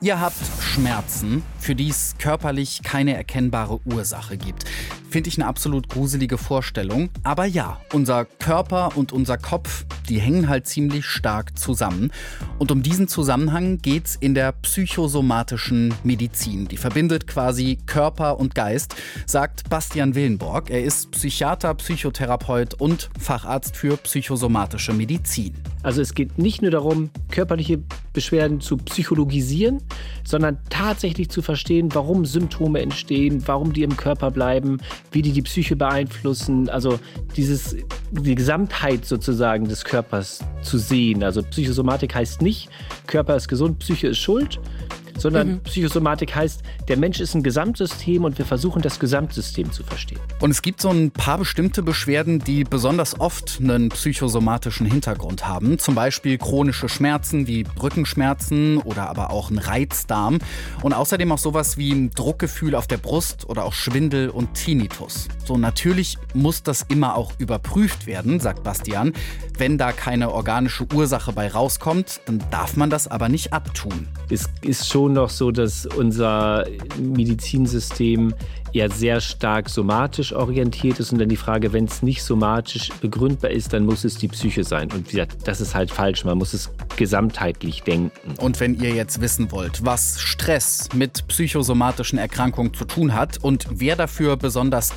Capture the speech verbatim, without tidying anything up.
Ihr habt Schmerzen, für die es körperlich keine erkennbare Ursache gibt. Finde ich eine absolut gruselige Vorstellung. Aber ja, unser Körper und unser Kopf, die hängen halt ziemlich stark zusammen. Und um diesen Zusammenhang geht's in der psychosomatischen Medizin. Die verbindet quasi Körper und Geist, sagt Bastian Willenborg. Er ist Psychiater, Psychotherapeut und Facharzt für psychosomatische Medizin. Also es geht nicht nur darum, körperliche Beschwerden zu psychologisieren, sondern tatsächlich zu verstehen, warum Symptome entstehen, warum die im Körper bleiben, wie die die Psyche beeinflussen. Also dieses, die Gesamtheit sozusagen des Körpers zu sehen. Also Psychosomatik heißt nicht, Körper ist gesund, Psyche ist schuld, sondern mhm. Psychosomatik heißt, der Mensch ist ein Gesamtsystem und wir versuchen, das Gesamtsystem zu verstehen. Und es gibt so ein paar bestimmte Beschwerden, die besonders oft einen psychosomatischen Hintergrund haben. Zum Beispiel chronische Schmerzen wie Rückenschmerzen oder aber auch ein Reizdarm. Und außerdem auch sowas wie ein Druckgefühl auf der Brust oder auch Schwindel und Tinnitus. So, natürlich muss das immer auch überprüft werden, sagt Bastian. Wenn da keine organische Ursache bei rauskommt, dann darf man das aber nicht abtun. Es ist schon noch so, dass unser Medizinsystem ja sehr stark somatisch orientiert ist und dann die Frage, wenn es nicht somatisch begründbar ist, dann muss es die Psyche sein. Und wie gesagt, das ist halt falsch. Man muss es gesamtheitlich denken. Und wenn ihr jetzt wissen wollt, was Stress mit psychosomatischen Erkrankungen zu tun hat und wer dafür besonders